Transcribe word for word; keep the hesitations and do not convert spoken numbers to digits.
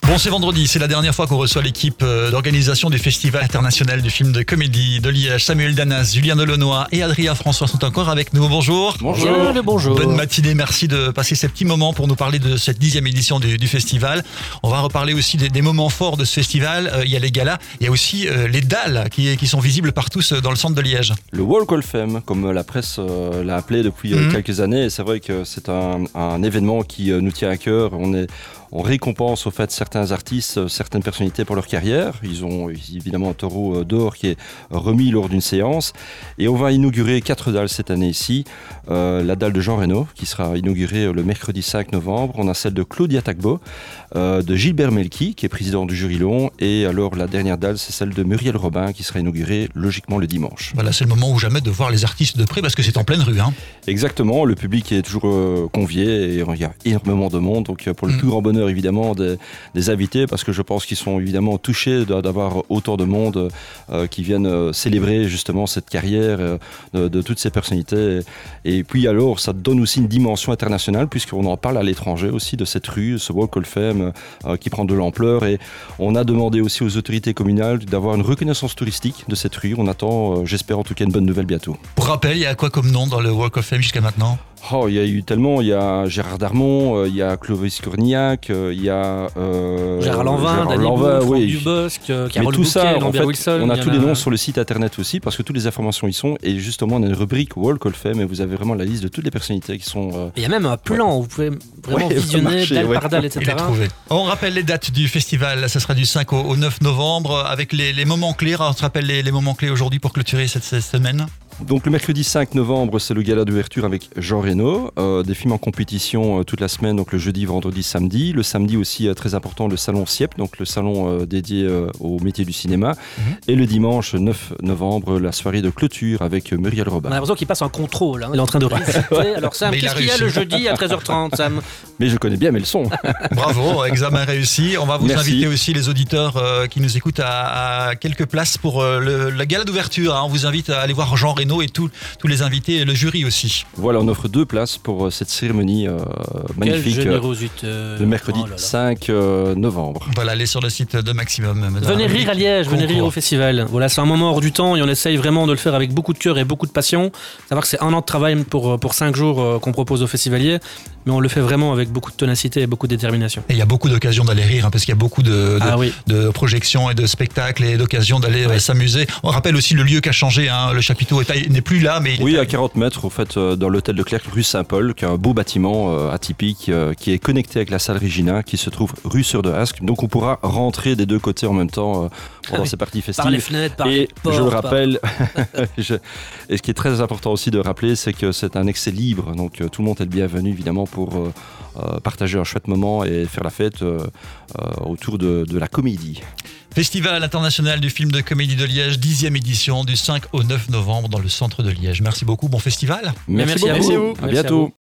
Bon, c'est vendredi, c'est la dernière fois qu'on reçoit l'équipe d'organisation du Festival international du film de comédie de Liège. Samuel Danas, Julien Delaunoy et Adrien François sont encore avec nous. Bonjour. Bonjour. Bien, le bonjour. Bonne matinée, merci de passer ces petits moments pour nous parler de cette dixième édition du, du festival. On va reparler aussi des, des moments forts de ce festival. Euh, il y a les galas, il y a aussi euh, les dalles qui, qui sont visibles partout dans le centre de Liège. Le Walk of Fame, comme la presse euh, l'a appelé depuis mmh. quelques années. Et c'est vrai que c'est un, un événement qui euh, nous tient à cœur. On est On récompense au fait certains artistes, certaines personnalités pour leur carrière. Ils ont évidemment un taureau d'or qui est remis lors d'une séance. Et on va inaugurer quatre dalles cette année ici. Euh, la dalle de Jean Reno qui sera inaugurée le mercredi cinq novembre. On a celle de Claudia Tagbo, euh, de Gilbert Melki qui est président du jury long. Et alors la dernière dalle, c'est celle de Muriel Robin qui sera inaugurée logiquement le dimanche. Voilà, c'est le moment ou jamais de voir les artistes de près parce que c'est en pleine rue. Hein. Exactement, le public est toujours euh, convié et il y a énormément de monde. Donc pour le mmh. plus grand bonheur évidemment des, des invités, parce que je pense qu'ils sont évidemment touchés d'avoir autant de monde euh, qui viennent euh, célébrer justement cette carrière euh, de, de toutes ces personnalités. Et, et puis alors ça donne aussi une dimension internationale puisqu'on en parle à l'étranger aussi de cette rue, ce Walk of Fame euh, qui prend de l'ampleur, et on a demandé aussi aux autorités communales d'avoir une reconnaissance touristique de cette rue. On attend, euh, j'espère en tout cas, une bonne nouvelle bientôt. Pour rappel, il y a quoi comme nom dans le Walk of Fame jusqu'à maintenant ? Oh, il y a eu tellement, il y a Gérard Darmon, euh, il y a Clovis Cornillac, euh, il y a euh, Gérard Lanvin, Danny Boone, oui. Dubosc, euh, Carole Bouquet, ça, Lambert en fait, Wilson. On a tous a... les noms sur le site internet aussi, parce que toutes les informations y sont, et justement on a une rubrique Walk of Fame et vous avez vraiment la liste de toutes les personnalités qui sont... Euh... Il y a même un plan ouais. où vous pouvez vraiment ouais, visionner marcher, dalle ouais. par dalle, et cetera. On rappelle les dates du festival, ça sera du cinq au neuf novembre, avec les, les moments clés. On se rappelle les, les moments clés aujourd'hui pour clôturer cette, cette semaine. Donc le mercredi cinq novembre, c'est le gala d'ouverture avec Jean Reno, euh, des films en compétition euh, toute la semaine, donc le jeudi, vendredi, samedi. Le samedi aussi, euh, très important, le salon S I E P, donc le salon euh, dédié euh, au métier du cinéma. Mm-hmm. Et le dimanche neuf novembre, la soirée de clôture avec euh, Muriel Robin. On a l'impression qu'il passe en contrôle, hein. Il est en train de réciter. Alors Sam, qu'est-ce qu'il y a le jeudi à treize heures trente, Sam ? Mais je connais bien mes leçons. Bravo, examen réussi. On va vous Merci. inviter aussi, les auditeurs euh, qui nous écoutent, à, à quelques places pour euh, le, le gala d'ouverture. Hein. On vous invite à aller voir Jean Reno et tout, tous les invités et le jury aussi. Voilà, on offre deux places pour euh, cette cérémonie euh, magnifique. Quelle générosité. Euh, le mercredi oh là là. cinq novembre. Voilà, allez sur le site de Maximum. Venez rire à Liège, venez rire au festival. Voilà, c'est un moment hors du temps et on essaye vraiment de le faire avec beaucoup de cœur et beaucoup de passion. Savoir que c'est un an de travail pour, pour cinq jours qu'on propose aux festivaliers, mais on le fait vraiment avec beaucoup de ténacité et beaucoup de détermination. Et il y a beaucoup d'occasions d'aller rire, hein, parce qu'il y a beaucoup de, de, ah oui. de projections et de spectacles et d'occasions d'aller ouais. s'amuser. On rappelle aussi le lieu qui a changé, hein. Le chapiteau est, n'est plus là, mais... Oui, à quarante mètres, au fait, euh, dans l'hôtel de Clercq, rue Saint-Paul, qui est un beau bâtiment euh, atypique, euh, qui est connecté avec la salle Regina, qui se trouve rue sur de Hasque. Donc on pourra rentrer des deux côtés en même temps euh, pendant ah oui. ces parties festives. Par les fenêtres, par et les portes. je le rappelle, par... je... et ce qui est très important aussi de rappeler, c'est que c'est un accès libre. Donc euh, tout le monde est le bienvenu, évidemment, pour euh, euh, partager un chouette moment et faire la fête euh, euh, autour de, de la comédie. Festival international du film de comédie de Liège, dixième édition du cinq au neuf novembre dans le centre de Liège. Merci beaucoup, bon festival. Merci, Merci beaucoup. à vous. À bientôt.